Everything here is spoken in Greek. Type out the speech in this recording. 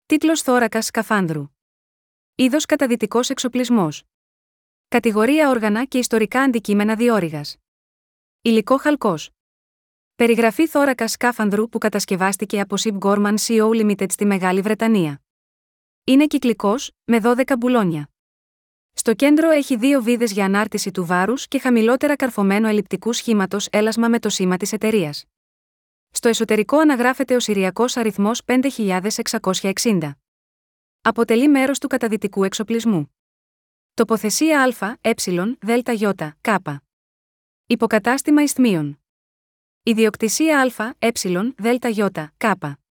Τίτλος θώρακας σκαφάνδρου. Είδος καταδυτικός εξοπλισμός. Κατηγορία όργανα και ιστορικά αντικείμενα διόρυγας. Υλικό χαλκός. Περιγραφή θώρακας σκάφανδρου που κατασκευάστηκε από Ship Gorman Co. Limited στη Μεγάλη Βρετανία. Είναι κυκλικός, με 12 μπουλόνια. Στο κέντρο έχει 2 βίδες για ανάρτηση του βάρους και χαμηλότερα καρφωμένο ελλειπτικού σχήματος έλασμα με το σήμα της εταιρείας. Στο εσωτερικό αναγράφεται ο σηριακός αριθμός 5660. Αποτελεί μέρος του καταδυτικού εξοπλισμού. Τοποθεσία Α, Ε, Δ, Ι, Κ. Υποκατάστημα ισθμίων. Ιδιοκτησία Α, Ε, Δ, Ι, Κ.